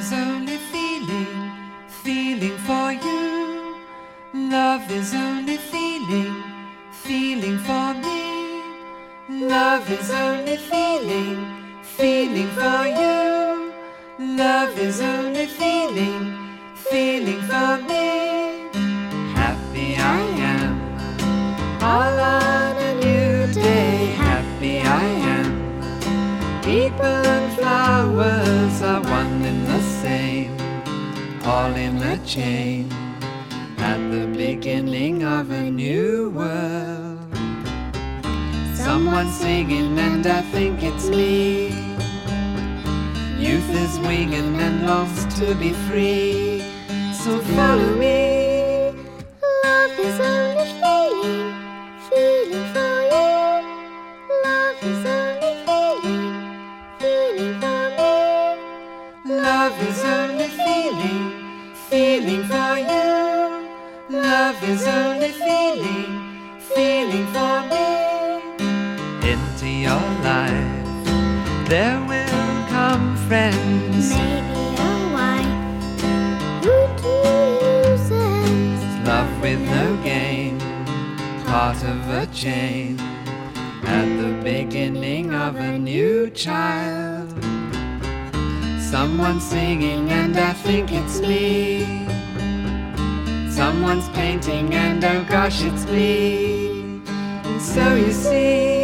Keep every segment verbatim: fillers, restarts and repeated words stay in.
is only feeling, feeling for you. Love is only feeling, feeling for me. Love is only feeling, feeling for you. Love is only feeling, feeling for me. Happy I am, all on a new day. Happy I am. People and flowers are one and the same, all in a chain, at the beginning of a new world. Someone singing and I think it's me. Youth is winging and longs to be free, so follow me. Love is only feeling, feeling for you. Love is only feeling, feeling for me. Love is only feeling, feeling for you. Love is only feeling, feeling for me. Into your life there will come friends, Maybe a wife who to you says love with no game, part of a chain, at the beginning of a new child. Someone's singing and I think it's me. Someone's painting and oh gosh it's me. And so you see,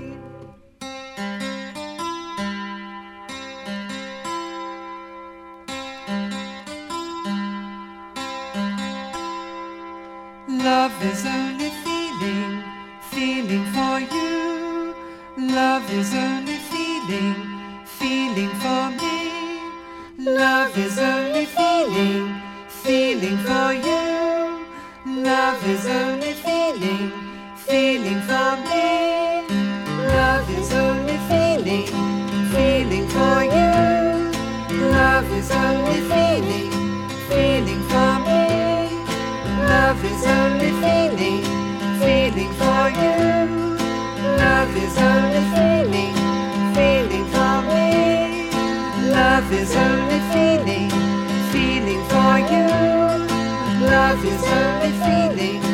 love is only feeling, feeling for you. Love is only feeling, feeling for me. Love is only feeling, feeling for you. Love is only feeling, feeling for me. Love is only feeling, feeling for you. Love is only feeling, feeling for me. Love is only feeling, feeling for you. Love is only feeling, feeling for me. Love is only feeling, feeling for you. Love is only feeling,